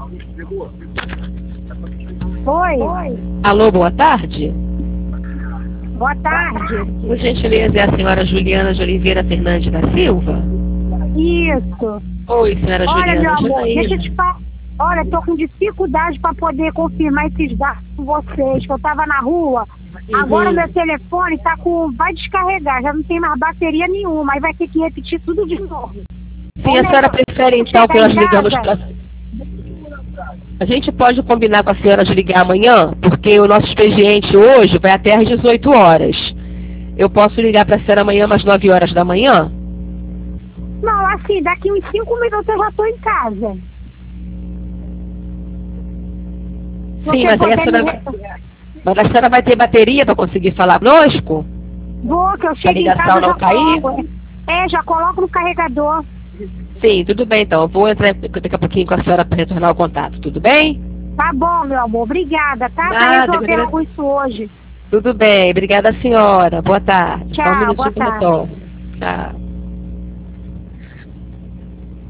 Oi. Alô, boa tarde. Boa tarde. Por gentileza, é a senhora Juliana de Oliveira Fernandes da Silva? Isso. Oi, senhora Olha, Juliana. meu amor, Janaína. deixa eu te falar. Olha, tô com dificuldade para poder confirmar esses dados com vocês, que eu tava na rua. Agora meu telefone tá com... vai descarregar, já não tem mais bateria nenhuma, aí vai ter que repetir tudo de novo. Sim, a senhora prefere então que nós ligamos para... A gente pode combinar com a senhora de ligar amanhã, porque o nosso expediente hoje vai até às 18 horas. Eu posso ligar para a senhora amanhã às 9 horas da manhã? Não, assim, daqui uns 5 minutos eu já tô em casa. Sim, mas aí a senhora vai ter bateria para conseguir falar conosco? Vou, que eu A chego em ligação casa não já cair? coloco. Já coloco no carregador. Sim, tudo bem então. Eu vou entrar daqui a pouquinho com a senhora para retornar o contato, tudo bem? Tá bom, meu amor, obrigada, tá? Pra Nada, resolver algo isso hoje. Tudo bem, obrigada senhora. Boa tarde. Tchau, Só um minutinho boa que eu tarde. retorno. Tchau.